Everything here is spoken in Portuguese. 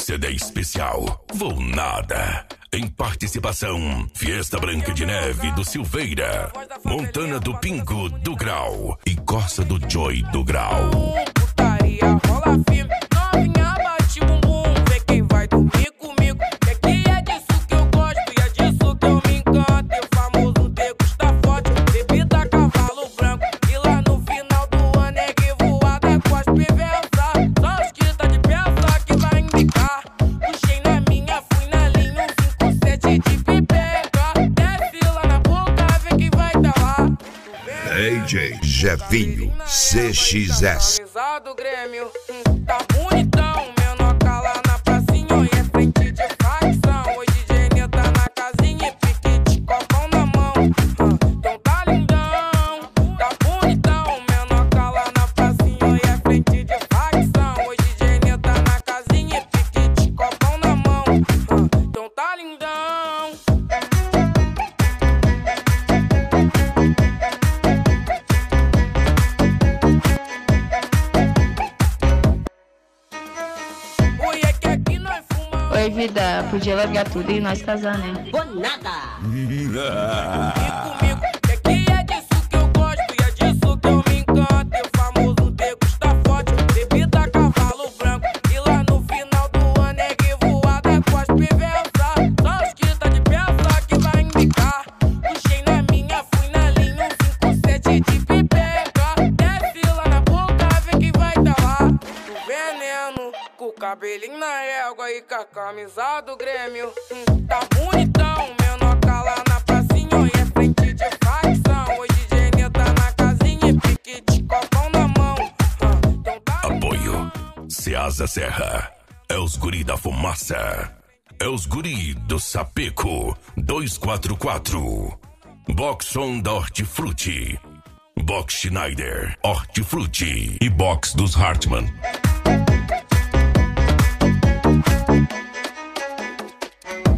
CD especial Vou Nada. Em participação, Fiesta Branca de Neve do Silveira, Montana do Pingo do Grau e Corsa do Joy do Grau. Putaria rola firme, novinha bate bumbum, vê quem vai dormir comigo. É que é disso que eu gosto e é disso que eu me encanto. E o famoso degusta forte, bebida cavalo branco. E lá no final do ano é revoada com as pivenças. Só os que tá de peça que vai indicar. Puxei na minha, fui na linha, 157 de pipeca. Desce lá na boca, vê quem vai tá lá. DJ Jefinho CXS. Camisa do Grêmio, tá bonitão. Menor cala na pracinha e é frente de facção. Hoje DJ tá na casinha e pique de copão na mão. Então tá lindão, tá bonitão. Menor cala na pracinha e é frente de facção. Hoje DJ tá na casinha e pique de copão na mão. Então tá lindão. Oi, vida, podia largar tudo e nós casar, né? Bonada! Comigo, é que é disso que eu gosto e é disso que eu me encanto. E o famoso degusta forte, bebida cavalo branco. E lá no final do ano é revoada com as pivenças. Só os que tá de peça que vai indicar. Puxei na minha, fui na linha, 157 de pipeca. Desce lá na boca, vê quem vai tá lá. Do veneno, com o cabelinho na régua e com a camisa do Grêmio. Tá bonitão, menor cala na pracinha e é frente de facção. Hoje DJ tá na casinha e pique de copão na mão. Então tá Apoio Ceasa Serra. É os guri da fumaça. É os guri do Sapeco 244. Boxon da Hortifruti. Box Schneider Hortifruti e Box dos Hartmann.